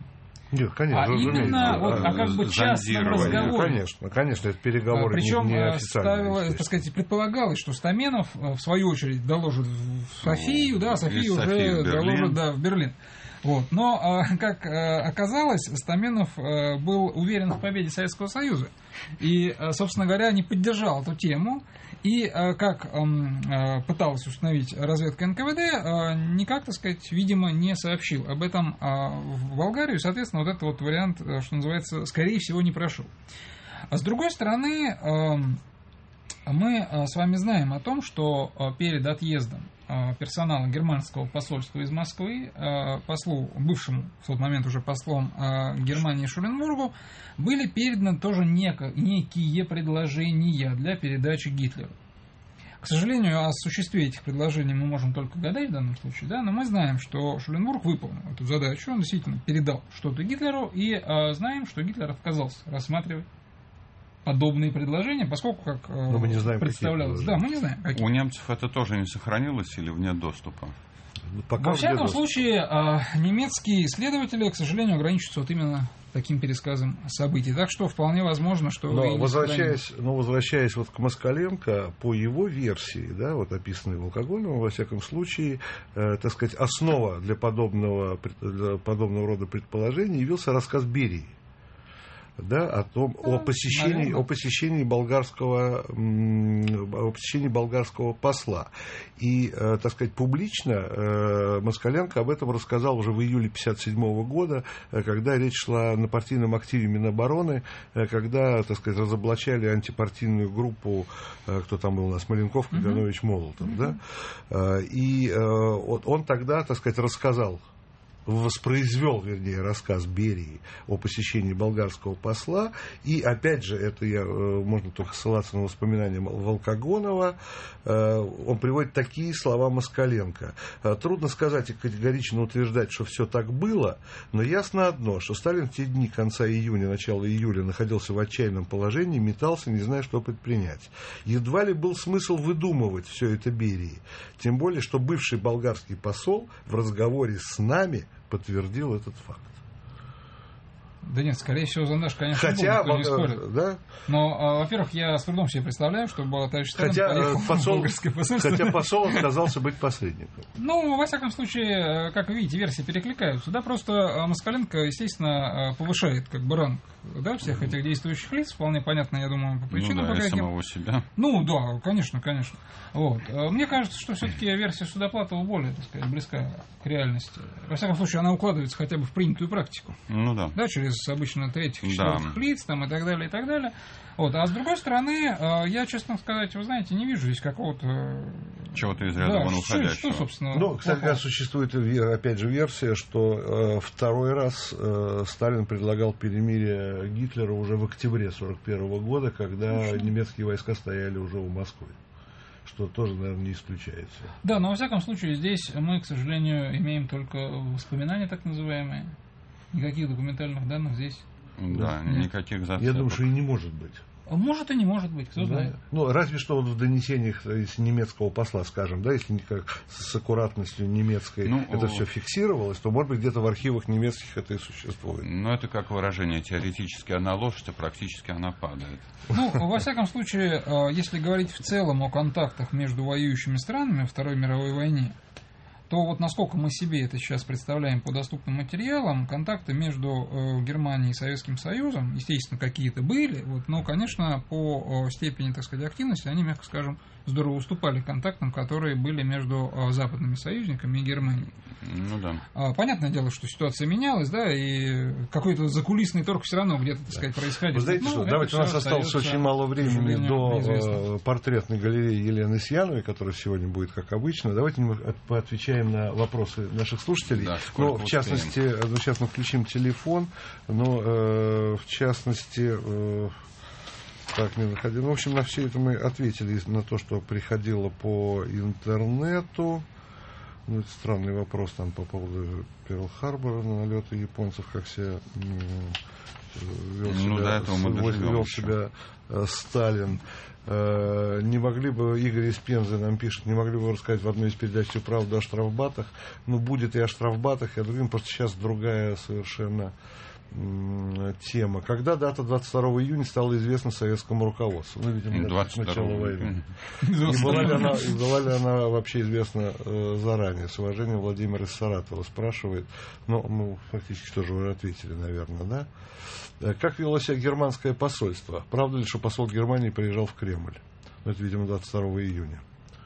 Нет, конечно, а именно вот, как бы частном разговоре. Конечно, это переговоры причем не официальные. Так сказать, предполагалось, что Стаменов, в свою очередь, доложит в Софию, да, София уже доложит в Берлин. Вот. Но, как оказалось, Стаменов был уверен в победе Советского Союза. И, собственно говоря, не поддержал эту тему. И, как пыталась установить разведка НКВД, никак, так сказать, видимо, не сообщил об этом в Болгарию. Соответственно, вот этот вот вариант, что называется, скорее всего, не прошел. А с другой стороны, мы с вами знаем о том, что перед отъездом персонала германского посольства из Москвы, послу, бывшему в тот момент уже послом Германии Шуленбургу, были переданы тоже некие предложения для передачи Гитлеру. К сожалению, о осуществлении этих предложений мы можем только гадать в данном случае, да, но мы знаем, что Шуленбург выполнил эту задачу, он действительно передал что-то Гитлеру, и знаем, что Гитлер отказался рассматривать подобные предложения, поскольку, как мы не знаем, представлялось, да, мы не знаем, какие. У немцев это тоже не сохранилось или вне доступа? Во всяком случае, немецкие исследователи, к сожалению, ограничиваются вот именно таким пересказом событий. Так что вполне возможно, что... Но возвращаясь вот к Москаленко, по его версии, да, вот описанной в Алкогольном, во всяком случае, так сказать, основа для подобного рода предположений явился рассказ Берии. Да, о посещении болгарского посла. И, так сказать, публично Москаленко об этом рассказал уже в июле 1957 года, когда речь шла на партийном активе Минобороны, когда, так сказать, разоблачали антипартийную группу, кто там был у нас, Маленков, Каганович, Молотов. Да? И он тогда, так сказать, воспроизвел, вернее, рассказ Берии о посещении болгарского посла. И, опять же, это можно только ссылаться на воспоминания Волкогонова, он приводит такие слова Москаленко. Трудно сказать и категорично утверждать, что все так было, но ясно одно, что Сталин в те дни конца июня, начала июля находился в отчаянном положении, метался, не зная, что предпринять. Едва ли был смысл выдумывать все это Берии. Тем более, что бывший болгарский посол в разговоре с нами подтвердил этот факт. Да нет, скорее всего, за наш, конечно, никто не спорит. Да? Но, во-первых, я с трудом себе представляю, что был товарищ Сталин поехал в болгарское посольство. Хотя посол отказался быть посредником. Ну, во всяком случае, как вы видите, версии перекликаются. Да, просто Москаленко, естественно, повышает как бы ранг, да, всех этих действующих лиц. Вполне понятно, я думаю, по причинам. Ну да, и самого себя. Ну да, конечно. Вот. Мне кажется, что все-таки версия Судоплатова более, так сказать, близка к реальности. Во всяком случае, она укладывается хотя бы в принятую практику. Ну да. Да, через обычно третьих, четвертых лиц там, и так далее, и так далее. Вот. А с другой стороны, я, честно сказать, вы знаете, не вижу здесь какого-то... Чего-то из ряда вон уходящего. Что, собственно... Ну, кстати, существует, опять же, версия, что второй раз Сталин предлагал перемирие Гитлера уже в октябре 1941 года, когда немецкие войска стояли уже у Москвы. Что тоже, наверное, не исключается. Да, но во всяком случае здесь мы, к сожалению, имеем только воспоминания так называемые. Никаких документальных данных здесь. Да, никаких зацепок. Я думаю, что и не может быть. Может и не может быть, кто знает. Ну, разве что вот в донесениях из немецкого посла, скажем, да, если никак с аккуратностью немецкой это все фиксировалось, то, может быть, где-то в архивах немецких это и существует. Ну, это как выражение, теоретически она ложится, практически она падает. Ну, во всяком случае, если говорить в целом о контактах между воюющими странами во Второй мировой войне, то вот насколько мы себе это сейчас представляем по доступным материалам, контакты между Германией и Советским Союзом, естественно, какие-то были, вот, но, конечно, по степени, так сказать, активности они, мягко скажем, здорово уступали контактам, которые были между западными союзниками и Германией. Ну да. Понятное дело, что ситуация менялась, да, и какой-то закулисный торг все равно где-то, так сказать, происходил. Вы знаете, что давайте, у нас осталось очень мало времени до портретной галереи Елены Сьяновой, которая сегодня будет, как обычно. Давайте мы поотвечаем на вопросы наших слушателей. Да, в частности, сейчас мы включим телефон, но в частности... Так, не находили. Ну, в общем, на все это мы ответили, на то, что приходило по интернету. Ну, это странный вопрос там по поводу Перл-Харбора, налета японцев, как себя вел себя Сталин. Не могли бы, Игорь из Пензы нам пишет, не могли бы вы рассказать в одной из передач всю правду о штрафбатах? Ну, будет и о штрафбатах, и о другим, просто сейчас другая совершенно тема. Когда дата 22 июня стала известна советскому руководству? Ну, видимо, 22 с начала войны. И июня. была ли она вообще известна заранее? С уважением, Владимир из Саратова спрашивает. Ну, мы фактически тоже уже ответили, наверное, да? Как вело себя германское посольство? Правда ли, что посол Германии приезжал в Кремль? Ну, это, видимо, 22 июня.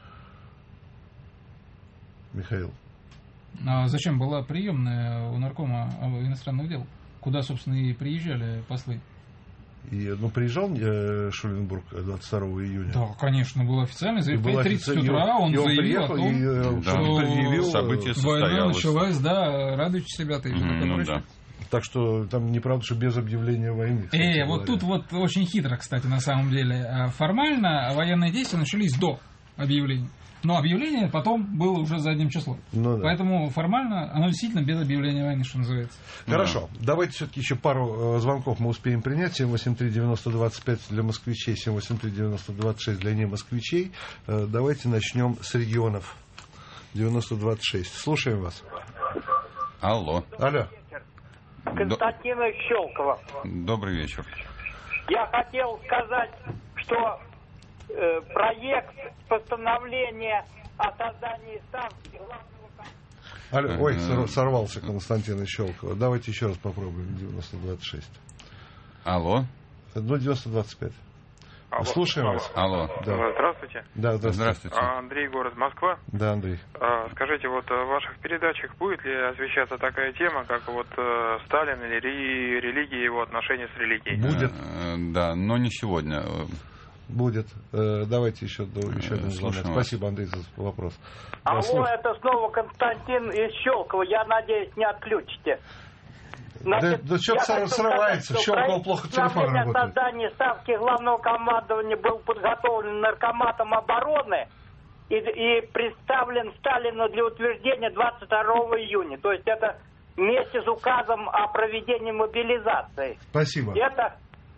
Михаил. А зачем была приемная у наркома иностранных дел? Куда, собственно, и приезжали послы. И, приезжал Шуленбург 22 июня? Да, конечно, было официально. В 5:30 утра он заявил о том, что событие война состоялось. началась, да, радуйтесь, ребята. И да. Так что там неправда, что без объявления войны. Вот тут вот очень хитро, кстати, на самом деле. Формально военные действия начались до объявления. Но объявление потом было уже задним числом. Да. Поэтому формально оно действительно без объявления войны, что называется. Хорошо. Давайте все-таки еще пару звонков мы успеем принять. 783-90-25 для москвичей, 783-90-26 для не москвичей. Давайте начнем с регионов. 90-26. Слушаем вас. Алло. Константина Щелкова. Добрый вечер. Я хотел сказать, что проект постановления о создании ставки главного... сорвался Константин Щелкова. Давайте еще раз попробуем. 90-26. Алло. 90-25. Слушаем вас. Алло. Да. Здравствуйте. Да, здравствуйте. Андрей, город Москва. Да, Андрей. Скажите, вот в ваших передачах будет ли освещаться такая тема, как вот Сталин или религия, его отношения с религией? Будет. Да, но не сегодня. Будет. Давайте еще один звонок. Спасибо, Андрей, за вопрос. Алло, это снова Константин из Щелкова. Я надеюсь, не отключите. Значит, что-то срывается. Щелкова плохо телефон работает. Создание ставки главного командования был подготовлен наркоматом обороны и представлен Сталину для утверждения 22 июня. То есть это вместе с указом о проведении мобилизации. Спасибо. Это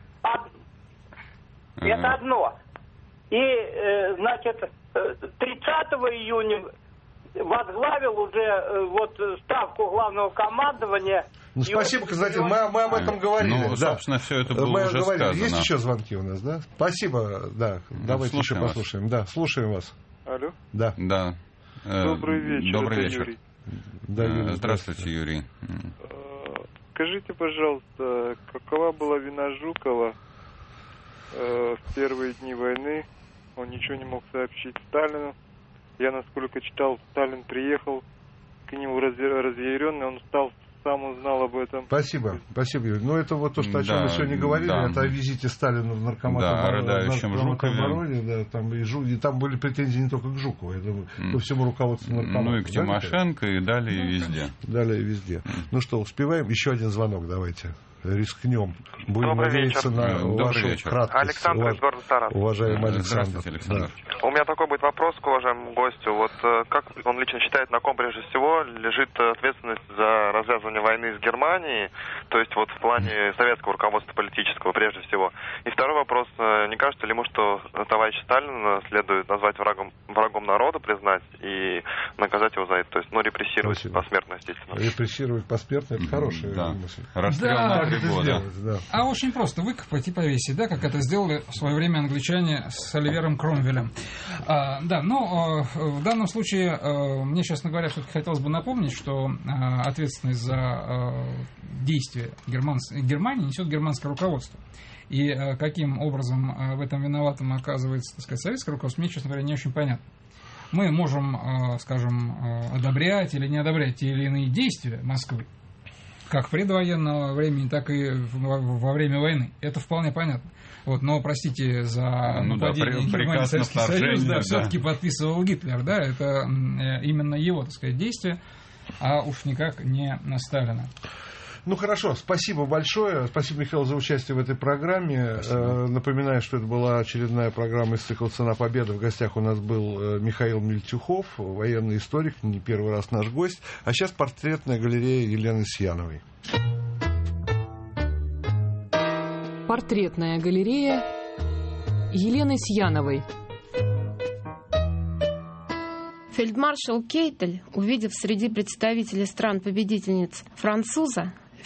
одно. И, значит, 30 июня возглавил уже ставку главного командования. Спасибо, Константин. Мы об этом говорили. Собственно, все это было уже сказано. Есть еще звонки у нас, да? Спасибо. Да, давайте еще послушаем. Да, слушаем вас. Алло? Да. Добрый вечер. Добрый вечер. Юрий. Да, Юрий, здравствуйте, Юрий. Скажите, пожалуйста, какова была вина Жукова в первые дни войны? Он ничего не мог сообщить Сталину. Я, насколько читал, Сталин приехал к нему разъяренный, он сам узнал об этом. Спасибо, Юрий. Ну, это вот то, о чем мы сегодня говорили, это о визите Сталина в наркомат обороне, да, и там были претензии не только к Жукову, я думаю, ко всему руководству наркомата. Ну и к Тимошенко, и далее везде. Ну что, успеваем? Еще один звонок давайте. Рискнем. Будем надеяться на вашу краткость. Александр из города Тарас. Уважаемый Александр. Александр. У меня такой будет вопрос к уважаемому гостю. Вот как он лично считает, на ком прежде всего лежит ответственность за развязывание войны с Германией, то есть вот в плане советского руководства политического прежде всего. И второй вопрос. Не кажется ли ему, что товарища Сталина следует назвать врагом народа, признать и наказать его за это? То есть, репрессировать посмертно, естественно. Репрессировать посмертно, это хорошая мысль. Расстрел. А очень просто выкопать и повесить, да, как это сделали в свое время англичане с Оливером Кромвелем. В данном случае мне, честно говоря, все-таки хотелось бы напомнить, что ответственность за действия Германии несет германское руководство. И каким образом в этом виноватым оказывается, так сказать, советское руководство, мне, честно говоря, не очень понятно. Мы можем, скажем, одобрять или не одобрять те или иные действия Москвы, как в предвоенного времени, так и во время войны. Это вполне понятно. Но, простите, за нападение Германии на Советский Союз, все-таки подписывал Гитлер, да, это именно его, так сказать, действие, а уж никак не на Сталина. Ну, хорошо, спасибо большое. Спасибо, Михаил, за участие в этой программе. Напоминаю, что это была очередная программа из цикла «Цена победы». В гостях у нас был Михаил Мельтюхов, военный историк, не первый раз наш гость. А сейчас портретная галерея Елены Сьяновой. Портретная галерея Елены Сьяновой. Фельдмаршал Кейтель, увидев среди представителей стран-победительниц француза, в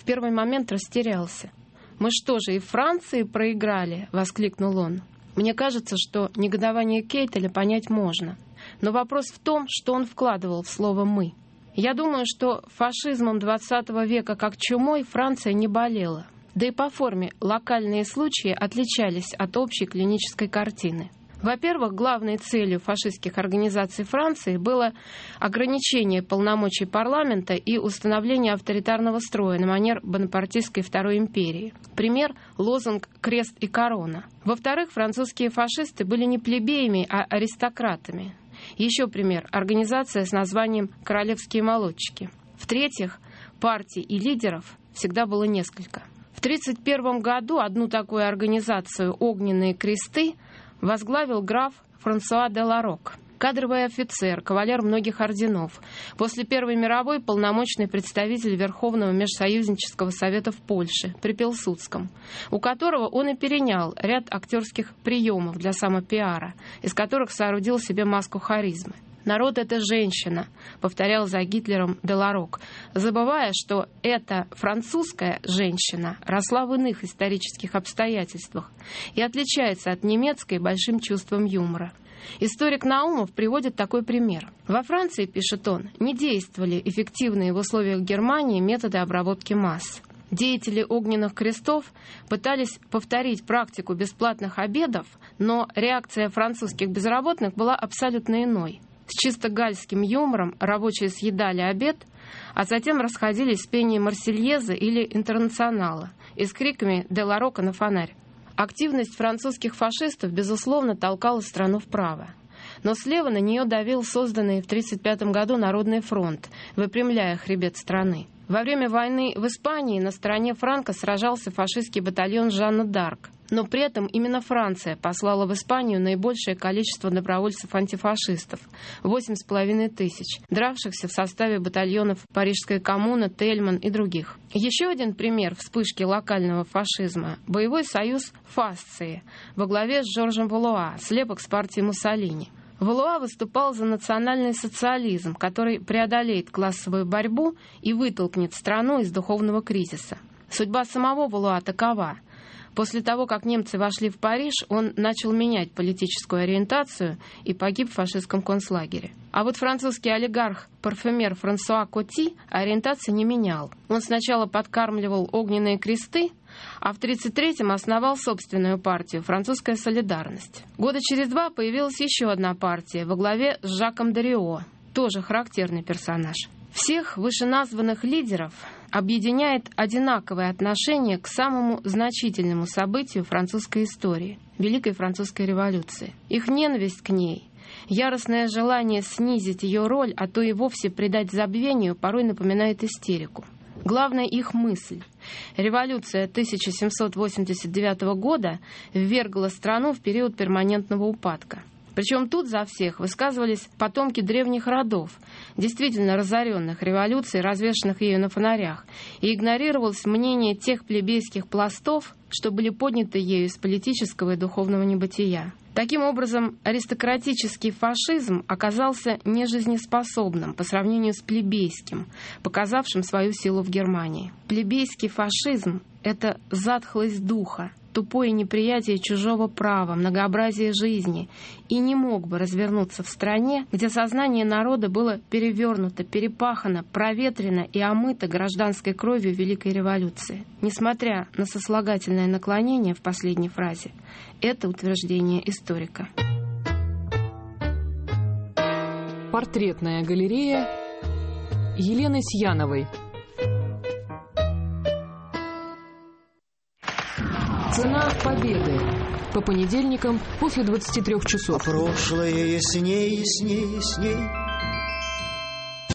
первый момент растерялся. «Мы что же, и Франции проиграли?» — воскликнул он. Мне кажется, что негодование Кейтеля понять можно. Но вопрос в том, что он вкладывал в слово «мы». Я думаю, что фашизмом XX века как чумой Франция не болела. Да и по форме локальные случаи отличались от общей клинической картины. Во-первых, главной целью фашистских организаций Франции было ограничение полномочий парламента и установление авторитарного строя на манер бонапартистской Второй империи. Пример – лозунг «Крест и корона». Во-вторых, французские фашисты были не плебеями, а аристократами. Еще пример – организация с названием «Королевские молодчики». В-третьих, партий и лидеров всегда было несколько. В 1931 году одну такую организацию «Огненные кресты» возглавил граф Франсуа де Ларок, кадровый офицер, кавалер многих орденов. После Первой мировой полномочный представитель Верховного межсоюзнического совета в Польше при Пилсудском, у которого он и перенял ряд актерских приемов для самопиара, из которых соорудил себе маску харизмы. «Народ — это женщина», — повторял за Гитлером де Ларок, забывая, что эта французская женщина росла в иных исторических обстоятельствах и отличается от немецкой большим чувством юмора. Историк Наумов приводит такой пример. Во Франции, пишет он, не действовали эффективные в условиях Германии методы обработки масс. Деятели огненных крестов пытались повторить практику бесплатных обедов, но реакция французских безработных была абсолютно иной. С чисто гальским юмором рабочие съедали обед, а затем расходились с пением Марсельезы или Интернационала и с криками «Де Ларока на фонарь». Активность французских фашистов, безусловно, толкала страну вправо. Но слева на нее давил созданный в 1935 году Народный фронт, выпрямляя хребет страны. Во время войны в Испании на стороне Франко сражался фашистский батальон Жанна д'Арк. Но при этом именно Франция послала в Испанию наибольшее количество добровольцев-антифашистов – 8,5 тысяч, дравшихся в составе батальонов Парижская коммуна, Тельман и других. Еще один пример вспышки локального фашизма – боевой союз Фасции во главе с Жоржем Валуа, слепок с партии Муссолини. Валуа выступал за национальный социализм, который преодолеет классовую борьбу и вытолкнет страну из духовного кризиса. Судьба самого Валуа такова. После того, как немцы вошли в Париж, он начал менять политическую ориентацию и погиб в фашистском концлагере. А вот французский олигарх-парфюмер Франсуа Коти ориентации не менял. Он сначала подкармливал огненные кресты, а в 1933-м основал собственную партию «Французская солидарность». Года через два появилась еще одна партия во главе с Жаком Дорио, тоже характерный персонаж. Всех вышеназванных лидеров объединяет одинаковое отношение к самому значительному событию французской истории – Великой Французской революции. Их ненависть к ней, яростное желание снизить ее роль, а то и вовсе предать забвению, порой напоминает истерику. Главная их мысль – революция 1789 года ввергла страну в период перманентного упадка. Причем тут за всех высказывались потомки древних родов, действительно разоренных революцией, развешанных ею на фонарях, и игнорировалось мнение тех плебейских пластов, что были подняты ею из политического и духовного небытия. Таким образом, аристократический фашизм оказался нежизнеспособным по сравнению с плебейским, показавшим свою силу в Германии. Плебейский фашизм – это затхлость духа, тупое неприятие чужого права, многообразие жизни, и не мог бы развернуться в стране, где сознание народа было перевернуто, перепахано, проветрено и омыто гражданской кровью Великой революции. Несмотря на сослагательное наклонение в последней фразе, это утверждение историка. Портретная галерея Елены Сьяновой. Цена победы. По понедельникам после 23 часов. Прошлое ясней, ясней, ясней.